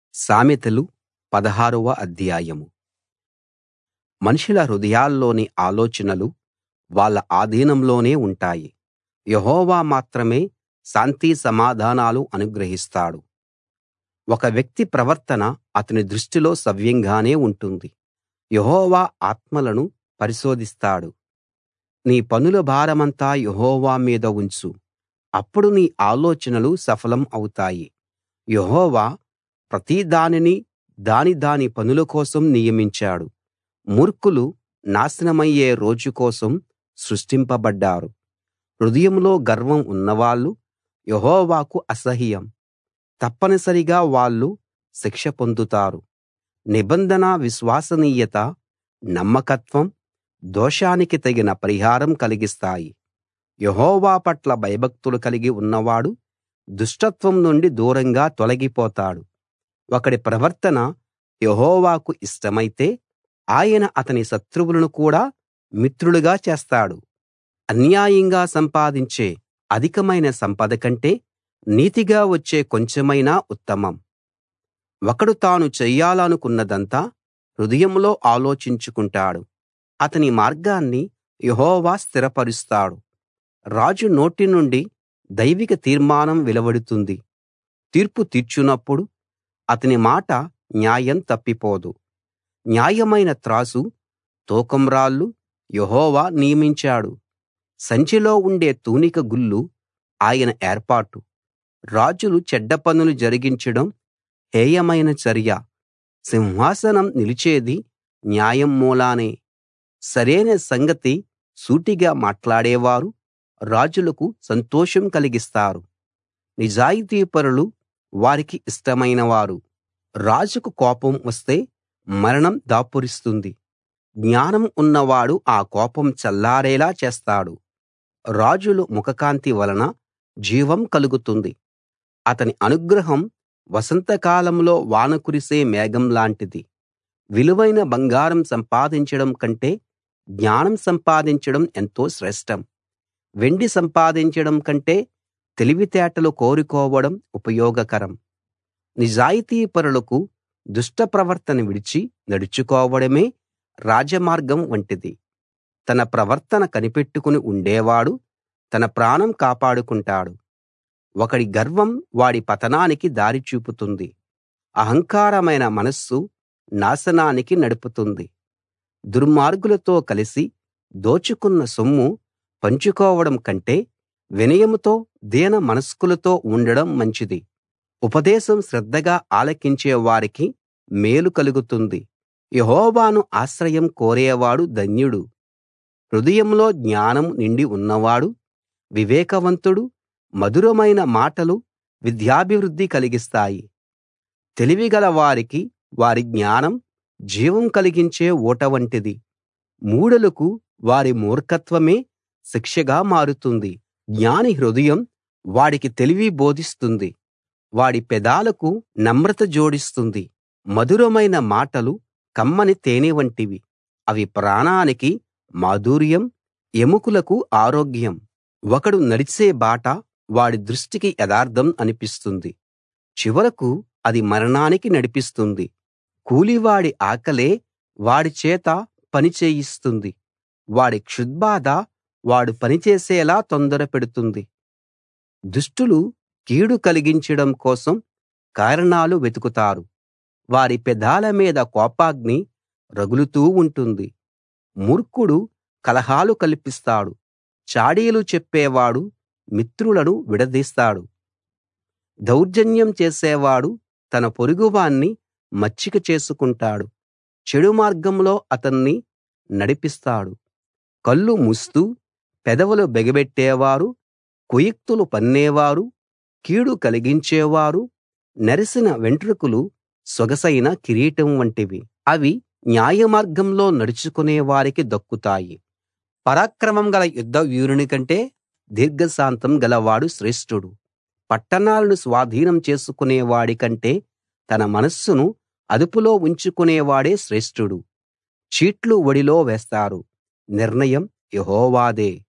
సామెతలు 16వ అధ్యాయం. మనుషుల హృదయాల్లోని ఆలోచనలు వాళ్ళ ఆధీనంలోనే ఉంటాయి. యెహోవా మాత్రమే శాంతి సమాధానాలు అనుగ్రహిస్తాడు. ఒక వ్యక్తి ప్రవర్తన అతని దృష్టిలో సవ్యంగానే ఉంటుంది. యెహోవా ఆత్మలను పరిశోధిస్తాడు. నీ పనుల భారమంతా యెహోవా మీద ఉంచు, అప్పుడు నీ ఆలోచనలు సఫలం అవుతాయి. యెహోవా ప్రతి దానినీ దాని దాని పనుల కోసం నియమించాడు. మూర్ఖులు నాశనమయ్యే రోజు కోసం సృష్టింపబడ్డారు. హృదయంలో గర్వం ఉన్నవాళ్ళు యెహోవాకు అసహ్యం. తప్పనిసరిగా వాళ్ళు శిక్ష పొందుతారు. నిబంధన విశ్వసనీయత, నమ్మకత్వం దోషానికి తగిన పరిహారం కలిగిస్తాయి. యెహోవా పట్ల భయభక్తులు కలిగి ఉన్నవాడు దుష్టత్వం నుండి దూరంగా తొలగిపోతాడు. ఒకడి ప్రవర్తన యెహోవాకు ఇష్టమైతే ఆయన అతని శత్రువులను కూడా మిత్రులుగా చేస్తాడు. అన్యాయంగా సంపాదించే అధికమైన సంపద కంటే నీతిగా వచ్చే కొంచెమైనా ఉత్తమం. ఒకడు తాను చెయ్యాలనుకున్నదంతా హృదయంలో ఆలోచించుకుంటాడు. అతని మార్గాన్ని యెహోవా స్థిరపరుస్తాడు. రాజు నోటి నుండి దైవిక తీర్మానం వెలువడుతుంది. తీర్పు తీర్చునప్పుడు అతని మాట న్యాయం తప్పిపోదు. న్యాయమైన త్రాసు, తూకం రాళ్లు యెహోవా నియమించాడు. సంచిలో ఉండే తూనిక గుళ్ళు ఆయన ఏర్పాటు. రాజులు చెడ్డ పనులు జరిగించడం హేయమైన చర్య. సింహాసనం నిలిచేది న్యాయం మూలానే. సరైన సంగతి సూటిగా మాట్లాడేవారు రాజులకు సంతోషం కలిగిస్తారు. నిజాయితీపరులు వారికి ఇష్టమైనవారు. రాజుకు కోపం వస్తే మరణం దాపురిస్తుంది. జ్ఞానం ఉన్నవాడు ఆ కోపం చల్లారేలా చేస్తాడు. రాజుల ముఖకాంతి వలన జీవం కలుగుతుంది. అతని అనుగ్రహం వసంతకాలంలో వాన కురిసే మేఘం లాంటిది. విలువైన బంగారం సంపాదించడం కంటే జ్ఞానం సంపాదించడం ఎంతో శ్రేష్టం. వెండి సంపాదించడం కంటే తెలివితేటలు కోరుకోవడం ఉపయోగకరం. నిజాయితీపరులకు దుష్ట ప్రవర్తన విడిచి నడుచుకోవడమే రాజమార్గం వంటిది. తన ప్రవర్తన కనిపెట్టుకుని ఉండేవాడు తన ప్రాణం కాపాడుకుంటాడు. ఒకడి గర్వం వాడి పతనానికి దారి చూపుతుంది. అహంకారమైన మనస్సు నాశనానికి నడుపుతుంది. దుర్మార్గులతో కలిసి దోచుకున్న సొమ్ము పంచుకోవడం కంటే వినయంతో దీన మనస్కులతో ఉండడం మంచిది. ఉపదేశం శ్రద్ధగా ఆలకించే వారికి మేలు కలుగుతుంది. యెహోవాను ఆశ్రయం కోరేవాడు ధన్యుడు. హృదయంలో జ్ఞానం నిండి ఉన్నవాడు వివేకవంతుడు. మధురమైన మాటలు విద్యాభివృద్ధి కలిగిస్తాయి. తెలివిగల వారికి వారి జ్ఞానం జీవం కలిగించే ఊట వంటిది. మూఢులకు వారి మూర్ఖత్వమే శిక్షగా మారుతుంది. జ్ఞాని హృదయం వాడికి తెలివి బోధిస్తుంది. వాడి పెదాలకు నమ్రత జోడిస్తుంది. మధురమైన మాటలు కమ్మని తేనె వంటివి. అవి ప్రాణానికి మాధుర్యం, ఎముకలకు ఆరోగ్యం. ఒకడు నడిచే బాట వాడి దృష్టికి యథార్థం అనిపిస్తుంది. చివరకు అది మరణానికి నడిపిస్తుంది. కూలివాడి ఆకలే వాడి చేత పని చేయిస్తుంది. వాడి క్షుద్బాధ వాడు పనిచేసేలా తొందర పెడుతుంది. దుష్టులు కీడు కలిగించడం కోసం కారణాలు వెతుకుతారు. వారి పెదాల మీద కోపాగ్ని రగులుతూ ఉంటుంది. మూర్ఖుడు కలహాలు కల్పిస్తాడు. చాడీలు చెప్పేవాడు మిత్రులను విడదీస్తాడు. దౌర్జన్యం చేసేవాడు తన పొరుగువాణ్ణి మచ్చిక చేసుకుంటాడు. చెడు మార్గంలో అతన్ని నడిపిస్తాడు. కళ్ళు మూస్తూ పెదవులు బిగబెట్టేవారు, కుయుక్తులు పన్నేవారు, కీడు కలిగించేవారు నెరిసిన వెంట్రుకలు సొగసైన కిరీటం వంటివి. అవి న్యాయమార్గంలో నడుచుకునే వారికి దక్కుతాయి. పరాక్రమం గల యుద్ధ వీరుని కంటే దీర్ఘశాంతం గలవాడు శ్రేష్ఠుడు. పట్టణాలను స్వాధీనం చేసుకునే వాడి కంటే తన మనస్సును అదుపులో ఉంచుకునేవాడే శ్రేష్ఠుడు. చీట్లు ఒడిలో వేస్తారు. నిర్ణయం యెహోవాదే.